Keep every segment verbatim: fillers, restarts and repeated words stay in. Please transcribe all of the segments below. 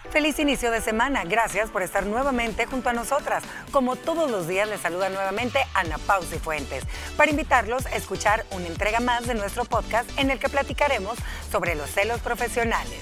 Feliz inicio de semana. Gracias por estar nuevamente junto a nosotras. Como todos los días, les saluda nuevamente Ana Paula Fuentes para invitarlos a escuchar una entrega más de nuestro podcast en el que platicaremos sobre los celos profesionales.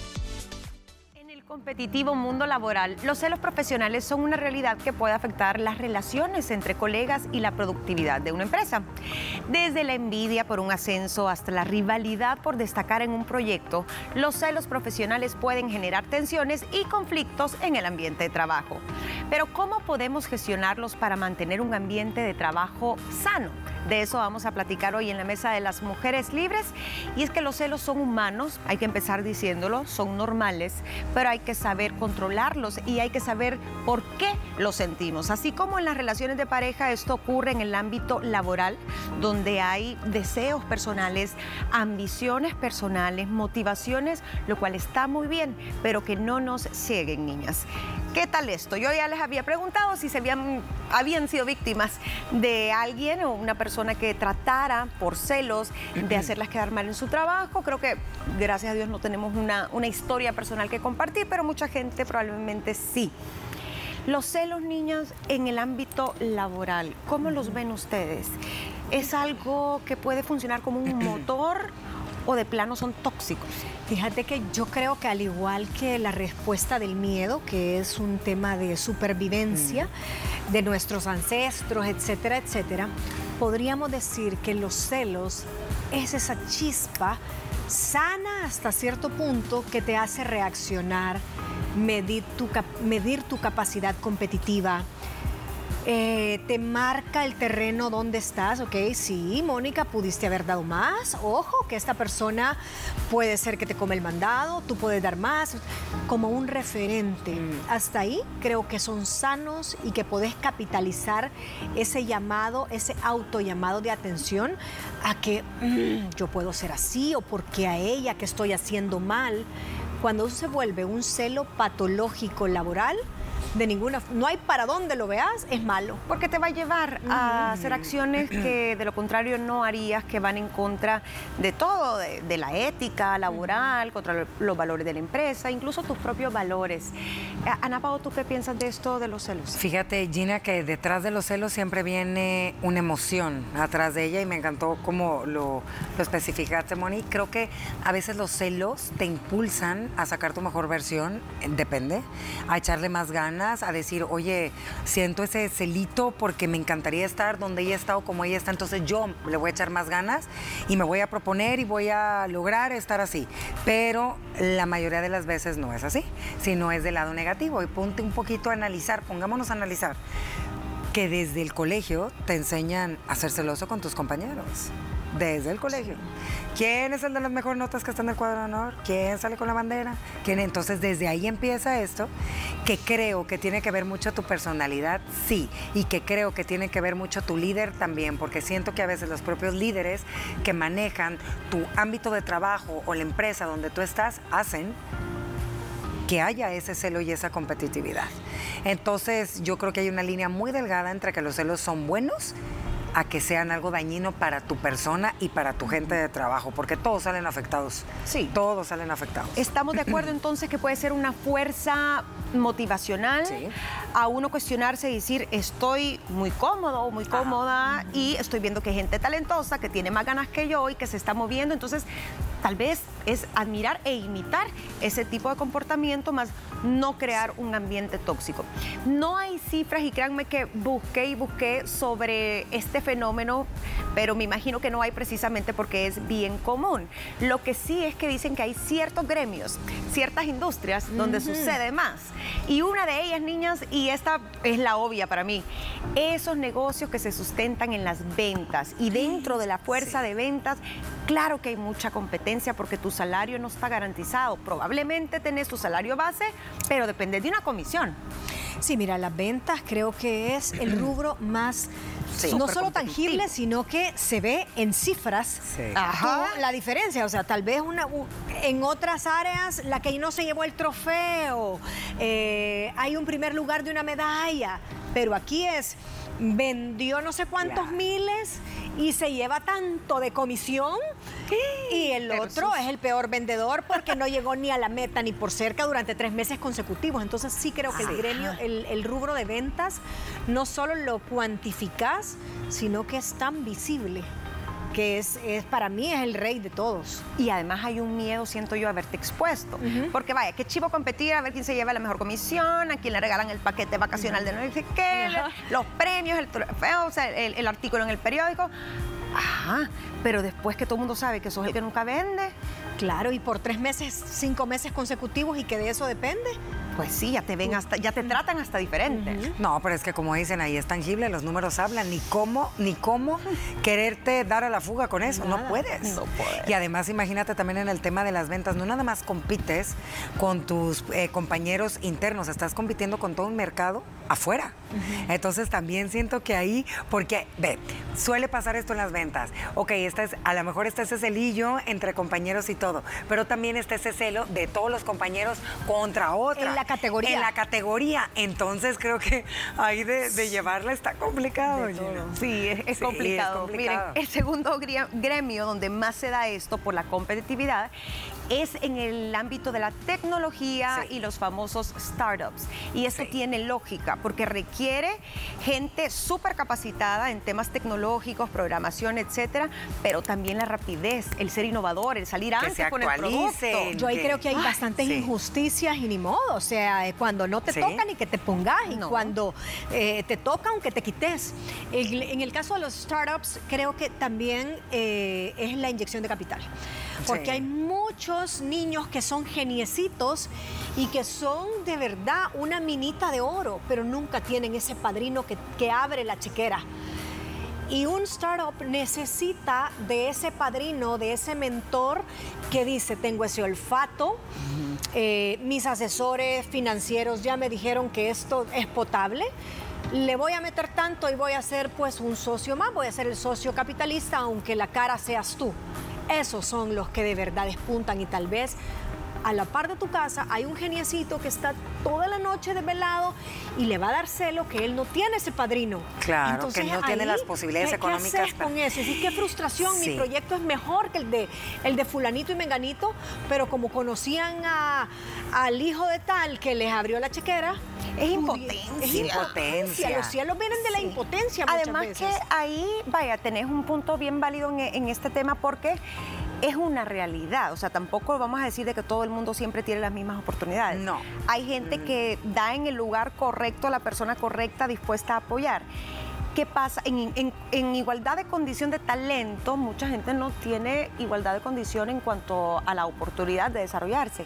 Competitivo mundo laboral, los celos profesionales son una realidad que puede afectar las relaciones entre colegas y la productividad de una empresa. Desde la envidia por un ascenso hasta la rivalidad por destacar en un proyecto, los celos profesionales pueden generar tensiones y conflictos en el ambiente de trabajo. Pero ¿cómo podemos gestionarlos para mantener un ambiente de trabajo sano? De eso vamos a platicar hoy en la Mesa de las Mujeres Libres. Y es que los celos son humanos, hay que empezar diciéndolo, son normales, pero hay que saber controlarlos y hay que saber por qué los sentimos. Así como en las relaciones de pareja, esto ocurre en el ámbito laboral, donde hay deseos personales, ambiciones personales, motivaciones, lo cual está muy bien, pero que no nos cieguen, niñas. ¿Qué tal esto? Yo ya les había preguntado si se habían, habían sido víctimas de alguien o una persona que tratara por celos de hacerlas quedar mal en su trabajo. Creo que, gracias a Dios, no tenemos una, una historia personal que compartir, pero mucha gente probablemente sí. Los celos, niñas, en el ámbito laboral, ¿cómo los ven ustedes? ¿Es algo que puede funcionar como un motor o de plano son tóxicos? Fíjate que yo creo que al igual que la respuesta del miedo, que es un tema de supervivencia mm. de nuestros ancestros, etcétera, etcétera, podríamos decir que los celos es esa chispa sana hasta cierto punto que te hace reaccionar, medir tu, medir tu capacidad competitiva. Eh, te marca el terreno donde estás, ok, sí, Mónica, pudiste haber dado más, ojo, que esta persona puede ser que te come el mandado, tú puedes dar más, como un referente. Mm. Hasta ahí creo que son sanos y que podés capitalizar ese llamado, ese autollamado de atención a que mmm, yo puedo ser así o porque a ella que estoy haciendo mal. Cuando se vuelve un celo patológico laboral, de ninguna, no hay para dónde lo veas, es malo. Porque te va a llevar uh-huh. a hacer acciones que de lo contrario no harías, que van en contra de todo, de, de la ética laboral, uh-huh. contra los valores de la empresa, incluso tus propios valores. Ana Paula, ¿tú qué piensas de esto de los celos? Fíjate, Gina, que detrás de los celos siempre viene una emoción atrás de ella y me encantó cómo lo, lo especificaste, Moni. Creo que a veces los celos te impulsan a sacar tu mejor versión, depende, a echarle más ganas, a decir, oye, siento ese celito porque me encantaría estar donde ella está o como ella está, entonces yo le voy a echar más ganas y me voy a proponer y voy a lograr estar así. Pero la mayoría de las veces no es así, sino es del lado negativo. Y ponte un poquito a analizar, pongámonos a analizar, que desde el colegio te enseñan a ser celoso con tus compañeros. Desde el colegio. ¿Quién es el de las mejores notas que está en el cuadro de honor? ¿Quién sale con la bandera? ¿Quién? Entonces, desde ahí empieza esto, que creo que tiene que ver mucho tu personalidad, sí, y que creo que tiene que ver mucho tu líder también, porque siento que a veces los propios líderes que manejan tu ámbito de trabajo o la empresa donde tú estás, hacen que haya ese celo y esa competitividad. Entonces, yo creo que hay una línea muy delgada entre que los celos son buenos a que sean algo dañino para tu persona y para tu gente de trabajo, porque todos salen afectados. Sí. Todos salen afectados. ¿Estamos de acuerdo entonces que puede ser una fuerza motivacional sí. a uno cuestionarse y decir, estoy muy cómodo o muy cómoda Ajá. y estoy viendo que hay gente talentosa que tiene más ganas que yo y que se está moviendo? Entonces, tal vez es admirar e imitar ese tipo de comportamiento, más no crear un ambiente tóxico. No hay cifras, y créanme que busqué y busqué sobre este fenómeno, pero me imagino que no hay precisamente porque es bien común. Lo que sí es que dicen que hay ciertos gremios, ciertas industrias donde uh-huh. sucede más. Y una de ellas, niñas, y esta es la obvia para mí, esos negocios que se sustentan en las ventas. Y dentro de la fuerza sí. de ventas, claro que hay mucha competencia porque tu salario no está garantizado. Probablemente tenés tu salario base, pero depende de una comisión. Sí, mira, las ventas creo que es el rubro más, sí, no solo tangible, sino que se ve en cifras sí. Ajá. la diferencia. O sea, tal vez una, en otras áreas la que no se llevó el trofeo, eh, hay un primer lugar de una medalla, pero aquí es, vendió no sé cuántos claro. miles y se lleva tanto de comisión y el Pero otro sus- es el peor vendedor porque no llegó ni a la meta ni por cerca durante tres meses consecutivos. Entonces sí creo que el gremio, el, el rubro de ventas, no solo lo cuantificas, sino que es tan visible, que es, es para mí es el rey de todos. Y además hay un miedo, siento yo, a verte expuesto. Porque vaya, qué chivo competir, a ver quién se lleva la mejor comisión, a quién le regalan el paquete vacacional de no sé qué, Ajá. los premios, el trofeo, o sea, el, el artículo en el periódico. Ajá, pero después que todo el mundo sabe que sos el que nunca vende, Claro, y por tres meses, cinco meses consecutivos y que de eso depende. pues sí, ya te ven hasta, ya te tratan hasta diferente. No, pero es que como dicen ahí, es tangible, los números hablan, ni cómo, ni cómo quererte dar a la fuga con eso, no Nada, puedes. no puedes. Y además imagínate también en el tema de las ventas, no nada más compites con tus eh, compañeros internos, estás compitiendo con todo un mercado afuera. Entonces también siento que ahí, porque, ve, suele pasar esto en las ventas. Ok, esta es, a lo mejor está ese celillo entre compañeros y todo, pero también está ese celo de todos los compañeros contra otra. En la categoría. En la categoría. Entonces creo que ahí de, de llevarla está complicado. De todo. Gina. Sí, es, es Sí, complicado. es complicado. Miren, el segundo gri- gremio donde más se da esto por la competitividad es en el ámbito de la tecnología Sí. y los famosos startups. Y eso Sí. tiene lógica porque requiere gente súper capacitada en temas tecnológicos, programación, etcétera, pero también la rapidez, el ser innovador, el salir Que antes se con el actualicen. producto. Yo ahí que- creo que hay Ay, bastantes sí. injusticias y ni modo. O sea, eh, cuando no te Sí. toca ni que te pongas y No. cuando eh, te toca aunque te quites. En, en el caso de los startups, creo que también eh, es la inyección de capital. Porque Sí. hay muchos niños que son geniecitos y que son de verdad una minita de oro, pero nunca tienen ese padrino que, que abre la chequera. Y un startup necesita de ese padrino, de ese mentor que dice, tengo ese olfato, eh, mis asesores financieros ya me dijeron que esto es potable, le voy a meter tanto y voy a ser pues un socio más, voy a ser el socio capitalista, aunque la cara seas tú. Esos son los que de verdad despuntan y tal vez a la par de tu casa hay un geniecito que está toda la noche desvelado y le va a dar celo que él no tiene ese padrino. Claro, que no tiene ahí, las posibilidades ¿qué- económicas ¿Qué haces para- con eso? Sí, qué frustración, Sí. mi proyecto es mejor que el de, el de fulanito y menganito, pero como conocían a- al hijo de tal que les abrió la chequera... Es pudi- impotencia. Es impotencia. Los cielos vienen de la Sí. impotencia muchas Además veces. que ahí, vaya, tenés un punto bien válido en, en este tema porque es una realidad. O sea, tampoco vamos a decir de que todo el mundo siempre tiene las mismas oportunidades. No. Hay gente que da en el lugar correcto a la persona correcta dispuesta a apoyar. ¿Qué pasa? En, en- en igualdad de condición de talento, mucha gente no tiene igualdad de condición en cuanto a la oportunidad de desarrollarse.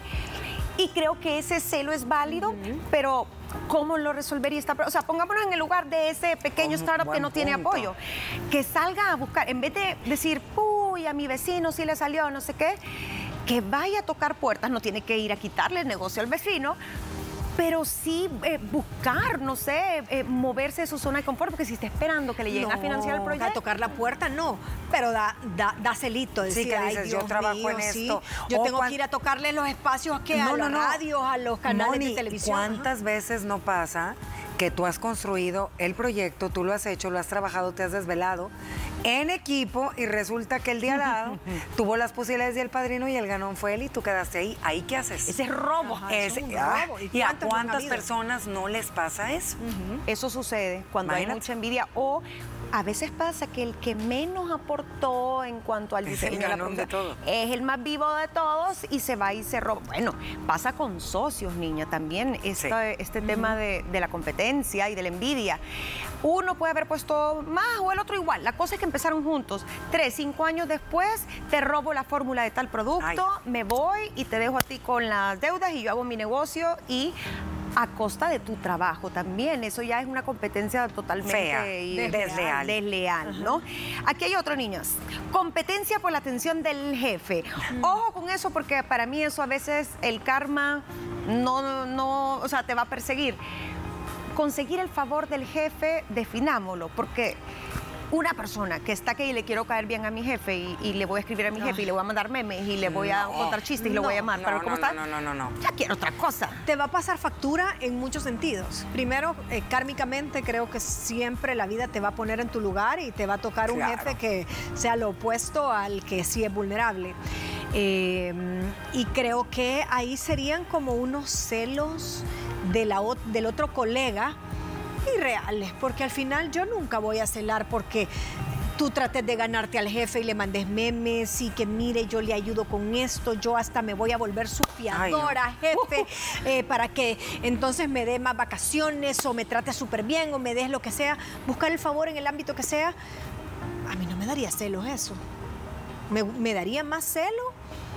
Y creo que ese celo es válido, pero ¿cómo lo resolvería esta persona? O sea, pongámonos en el lugar de ese pequeño Un startup que buen no tiene punto. apoyo. Que salga a buscar, en vez de decir, uy, a mi vecino sí le salió, no sé qué, que vaya a tocar puertas, no tiene que ir a quitarle el negocio al vecino, pero sí eh, buscar, no sé, eh, moverse de su zona de confort, porque si está esperando que le lleguen a No, financiar el A proyecto. tocar la puerta, no. Pero da, da, da celito. Sí, Decir, que "Ay, dices, yo Dios trabajo mío, en sí, esto". Yo O tengo cuan- que ir a tocarle los espacios que a las radios, a los canales Moni, de televisión. ¿cuántas Ajá. veces no pasa que tú has construido el proyecto, tú lo has hecho, lo has trabajado, te has desvelado en equipo y resulta que el día al lado tuvo las posibilidades y el padrino y el ganón fue él y tú quedaste ahí? ¿Ahí qué haces? Ese es robo. Ajá, Ese- es un ah, robo. ¿Y ¿Y a cuántos no han cuántas habido? personas no les pasa eso? Eso sucede cuando hay Imagínate. mucha envidia o a veces pasa que el que menos aportó en cuanto al Es el diseño de la ganón de producción todo. es el más vivo de todos y se va y se roba. Bueno, pasa con socios, niña, también este, este tema de, de la competencia y de la envidia. Uno puede haber puesto más o el otro igual. La cosa es que empezaron juntos. Tres, cinco años después, te robo la fórmula de tal producto, Ay. me voy y te dejo a ti con las deudas y yo hago mi negocio y a costa de tu trabajo también. Eso ya es una competencia totalmente Fea, y- desleal. desleal, ¿no? Aquí hay otro, niños. Competencia por la atención del jefe. Ojo con eso porque para mí eso a veces el karma no, no, o sea, te va a perseguir. Conseguir el favor del jefe, definámoslo, porque una persona que está aquí y le quiero caer bien a mi jefe y, y le voy a escribir a mi jefe y le voy a mandar memes y le voy a No, contar chistes y lo no, voy a llamar. no, ¿Pero cómo no, está? no, no, no, no. Ya quiero otra cosa. Te va a pasar factura en muchos sentidos. Primero, eh, kármicamente creo que siempre la vida te va a poner en tu lugar y te va a tocar un Claro. jefe que sea lo opuesto al que sí es vulnerable. Eh, y creo que ahí serían como unos celos de la, ot- del otro colega irreales, porque al final yo nunca voy a celar porque tú trates de ganarte al jefe y le mandes memes y que mire, yo le ayudo con esto, yo hasta me voy a volver su fiadora, jefe, eh, para que entonces me dé más vacaciones o me trate súper bien o me des lo que sea, buscar el favor en el ámbito que sea. A mí no me daría celos eso. Me, me daría más celo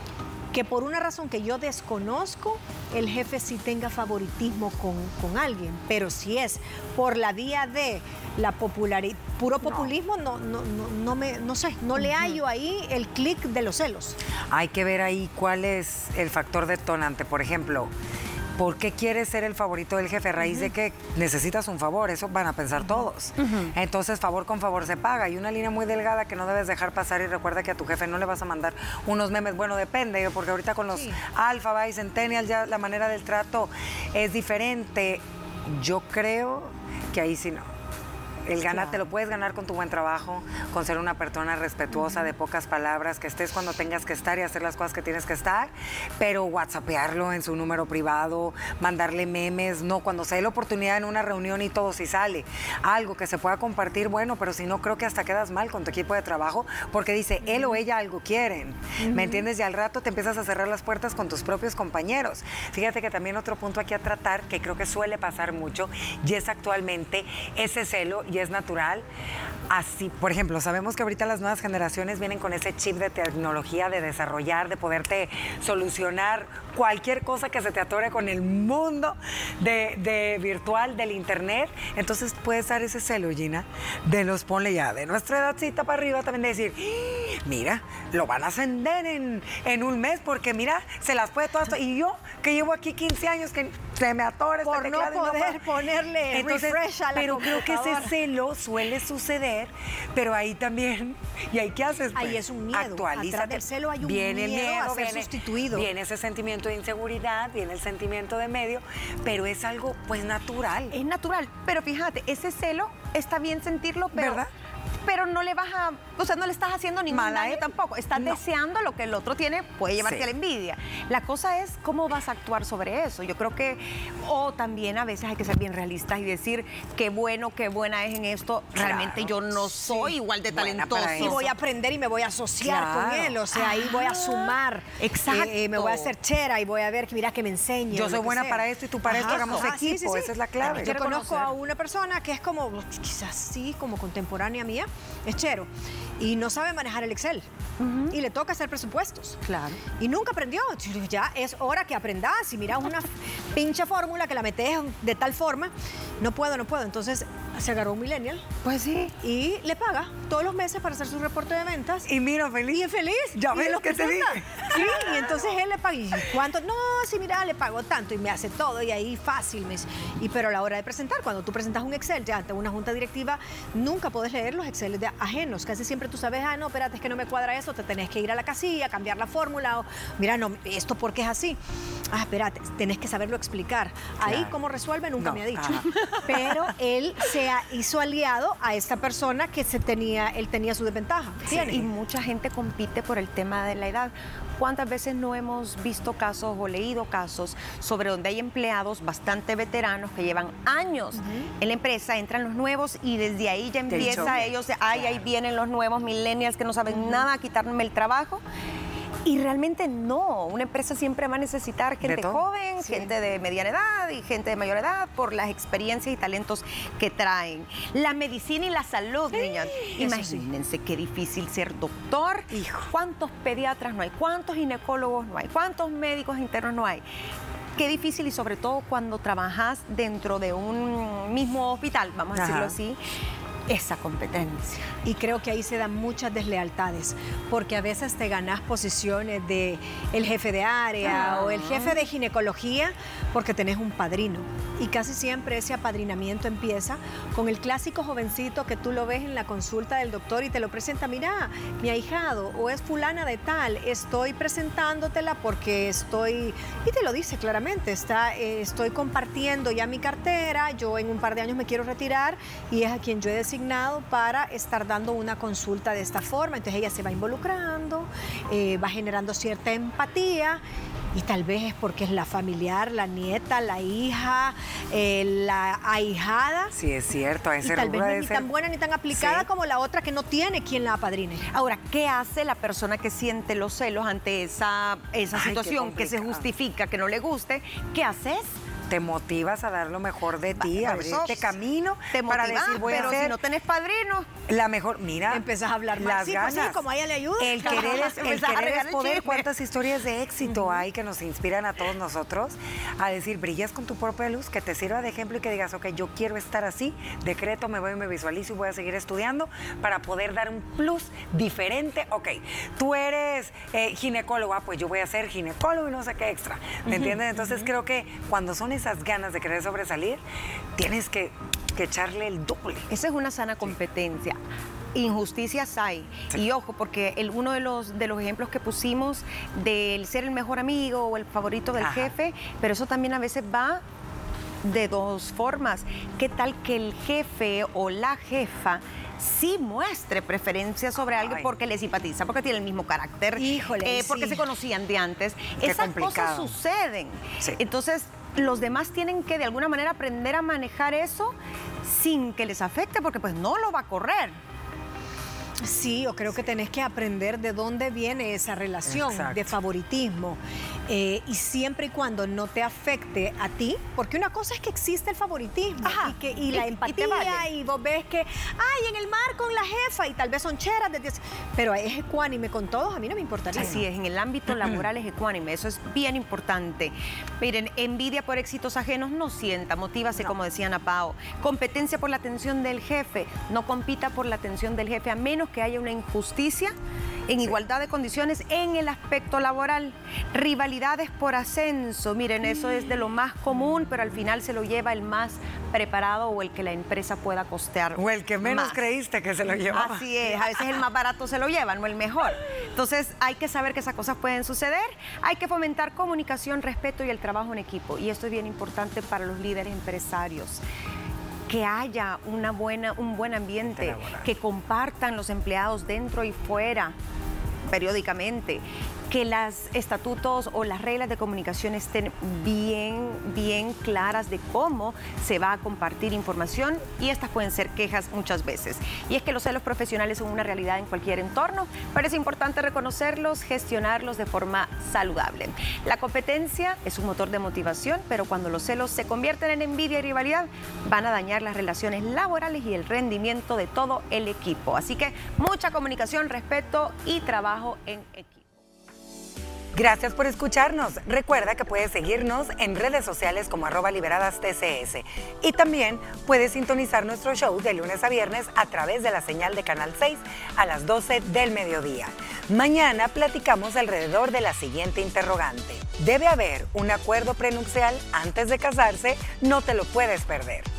que por una razón que yo desconozco, el jefe sí tenga favoritismo con, con alguien. Pero si es por la vía de la popularidad, puro populismo, no, no, no, no, me, no sé, no le hallo ahí el clic de los celos. Hay que ver ahí cuál es el factor detonante. Por ejemplo, ¿por qué quieres ser el favorito del jefe? A raíz de que necesitas un favor, eso van a pensar todos. Entonces, favor con favor se paga. Y una línea muy delgada que no debes dejar pasar, y recuerda que a tu jefe no le vas a mandar unos memes. Bueno, depende, porque ahorita con los Sí. Alpha, y Centennial ya la manera del trato es diferente. Yo creo que ahí sí no. El ganar, Claro. te lo puedes ganar con tu buen trabajo, con ser una persona respetuosa, de pocas palabras, que estés cuando tengas que estar y hacer las cosas que tienes que estar, pero whatsappearlo en su número privado, mandarle memes, no, cuando se dé la oportunidad en una reunión y todo, si sale algo que se pueda compartir, bueno, pero si no, creo que hasta quedas mal con tu equipo de trabajo, porque dice, él o ella algo quieren, ¿me entiendes? Y al rato te empiezas a cerrar las puertas con tus propios compañeros. Fíjate que también otro punto aquí a tratar, que creo que suele pasar mucho, y es actualmente ese celo, y es natural. Así, por ejemplo, sabemos que ahorita las nuevas generaciones vienen con ese chip de tecnología, de desarrollar, de poderte solucionar cualquier cosa que se te atore con el mundo de, de virtual, del internet. Entonces puedes dar ese celo, Gina, de los, ponle ya, de nuestra edadcita para arriba, también de decir, ¡Ah! Mira, lo van a ascender en, en un mes, porque mira, se las puede todas. Y yo, que llevo aquí quince años, que se me atora este Por no teclado y poder puedo. ponerle Entonces, refresh a la pero creo que ese computadora. celo suele suceder, pero ahí también, ¿y ahí qué haces? Ahí pues? es un miedo. Actualízate. Atrás del celo hay un Viene el miedo a miedo, ser viene, sustituido. Viene ese sentimiento de inseguridad, viene el sentimiento de medio, pero es algo pues natural. Es natural, pero fíjate, ese celo está bien sentirlo, pero, ¿Verdad? pero no le vas a, o sea, no le estás haciendo ningún Mal a daño él. tampoco. Estás No. deseando lo que el otro tiene, puede llevarte Sí. a la envidia. La cosa es cómo vas a actuar sobre eso. Yo creo que, o también a veces hay que ser bien realistas y decir qué bueno, qué buena es en esto. Realmente yo no soy igual de Buena para talentoso. Y eso. voy a aprender y me voy a asociar Claro. con él, o sea, ahí voy a Ah, sumar. exacto. Eh, eh, me voy a hacer chera y voy a ver que mira que me enseñe. Yo o soy lo que buena sea. para esto y tú para esto, hagamos Ah, sí, equipo, esa es la clave. Yo Quiero conozco a conocer. una persona que es como, quizás sí, como contemporánea mía, es chero, y no sabe manejar el Excel. Y le toca hacer presupuestos. Claro. Y nunca aprendió. Ya es hora que aprendas. Y mira una pinche fórmula que la metes de tal forma, no puedo, no puedo. Entonces se agarró un millennial Pues sí. y le paga todos los meses para hacer su reporte de ventas. Y mira, feliz. Y es feliz. Ya Y ves lo lo que te presenta. dije. Sí, y entonces él le paga. ¿Y cuánto? No, sí, mira, le pago tanto y me hace todo y ahí fácil. Me dice. Y pero a la hora de presentar, cuando tú presentas un Excel ya ante una junta directiva, nunca puedes leer los Excel de ajenos. Casi siempre tú sabes, ah, no, espérate, es que no me cuadra eso, te tenés que ir a la casilla, cambiar la fórmula. O, mira, no, esto por qué es así. Ah, espérate, tenés que saberlo explicar. Ahí, Claro. ¿cómo resuelve? Nunca No, me ha dicho. ajá. Pero él se ha- hizo aliado a esta persona que se tenía, él tenía su desventaja. Tiene. Y mucha gente compite por el tema de la edad. ¿Cuántas veces no hemos visto casos o leído casos sobre donde hay empleados bastante veteranos que llevan años en la empresa, entran los nuevos y desde ahí ya empieza choque. ellos, ay, ahí vienen los nuevos millennials que no saben nada a quitarme el trabajo? Y realmente no, una empresa siempre va a necesitar gente todo. joven, Sí. gente de mediana edad y gente de mayor edad por las experiencias y talentos que traen. La medicina y la salud, niñas. eso sí. Imagínense qué difícil ser doctor. Hijo. ¿Cuántos pediatras no hay? ¿Cuántos ginecólogos no hay? ¿Cuántos médicos internos no hay? Qué difícil y sobre todo cuando trabajas dentro de un mismo hospital, vamos a Ajá. decirlo así. esa competencia. Y creo que ahí se dan muchas deslealtades, porque a veces te ganas posiciones de el jefe de área ah. o el jefe de ginecología porque tenés un padrino. Y casi siempre ese apadrinamiento empieza con el clásico jovencito que tú lo ves en la consulta del doctor y te lo presenta. Mira, mi ahijado o es fulana de tal, estoy presentándotela porque estoy, y te lo dice claramente, está, eh, estoy compartiendo ya mi cartera, yo en un par de años me quiero retirar y es a quien yo he designado para estar dando una consulta de esta forma. Entonces ella se va involucrando, eh, va generando cierta empatía. Y tal vez es porque es la familiar, la nieta, la hija, eh, la ahijada. Sí, es cierto. A ese y tal vez no es ni ser... tan buena ni tan aplicada sí. como la otra que no tiene quien la apadrine. Ahora, ¿qué hace la persona que siente los celos ante esa, esa Ay, situación que se justifica, que no le guste? ¿Qué haces? Te motivas a dar lo mejor de ti, a abrirte camino te para motivas, decir, voy pero a ser si no tenés padrino. La mejor, mira. Empezás a hablar más, las sí, ganas. Pues sí, como a ella le ayuda. El querer es, el querer es poder. Chisme. ¿Cuántas historias de éxito uh-huh. hay que nos inspiran a todos nosotros a decir, brillas con tu propia luz, que te sirva de ejemplo y que digas, ok, yo quiero estar así, decreto, me voy, me visualizo y voy a seguir estudiando para poder dar un plus diferente. Ok, tú eres eh, ginecólogo, ah, pues yo voy a ser ginecólogo y no sé qué extra, ¿me uh-huh. entiendes? Entonces uh-huh. creo que cuando son esas ganas de querer sobresalir, tienes que, que echarle el doble. Esa es una sana competencia. Sí. Injusticias hay. Sí. Y ojo, porque el, uno de los, de los ejemplos que pusimos del ser el mejor amigo o el favorito del Ajá. jefe, pero eso también a veces va de dos formas. ¿Qué tal que el jefe o la jefa sí muestre preferencia sobre algo Ay. porque le simpatiza, porque tiene el mismo carácter, Híjole, eh, porque sí. se conocían de antes? Qué Esas complicado. cosas suceden. Sí. Entonces, los demás tienen que de alguna manera aprender a manejar eso sin que les afecte, porque pues no lo va a correr. Sí, yo creo que tenés que aprender de dónde viene esa relación Exacto. de favoritismo. Eh, y siempre y cuando no te afecte a ti, porque una cosa es que existe el favoritismo Ajá. y, que, y la y, empatía y, vale. y vos ves que, ay, en el mar con la jefa y tal vez son cheras, de diez, pero es ecuánime con todos, a mí no me importaría. Así es, en el ámbito laboral es ecuánime, eso es bien importante. Miren, envidia por éxitos ajenos no sienta, motívase, no. como decía Ana Pao. Competencia por la atención del jefe, no compita por la atención del jefe, a menos que haya una injusticia en sí. igualdad de condiciones en el aspecto laboral. Rivalidades por ascenso, miren, eso es de lo más común, pero al final se lo lleva el más preparado o el que la empresa pueda costear. O el que menos más. creíste que se lo llevaba. Así es, a veces el más barato se lo lleva, no el mejor. Entonces hay que saber que esas cosas pueden suceder, hay que fomentar comunicación, respeto y el trabajo en equipo. Y esto es bien importante para los líderes empresarios. Que haya una buena, un buen ambiente, que compartan los empleados dentro y fuera periódicamente, que los estatutos o las reglas de comunicación estén bien, bien claras de cómo se va a compartir información, y estas pueden ser quejas muchas veces. Y es que los celos profesionales son una realidad en cualquier entorno, pero es importante reconocerlos, gestionarlos de forma saludable. La competencia es un motor de motivación, pero cuando los celos se convierten en envidia y rivalidad, van a dañar las relaciones laborales y el rendimiento de todo el equipo. Así que mucha comunicación, respeto y trabajo en equipo. Gracias por escucharnos. Recuerda que puedes seguirnos en redes sociales como arroba liberadas T C S. Y también puedes sintonizar nuestro show de lunes a viernes a través de la señal de Canal seis a las doce del mediodía. Mañana platicamos alrededor de la siguiente interrogante. ¿Debe haber un acuerdo prenupcial antes de casarse? No te lo puedes perder.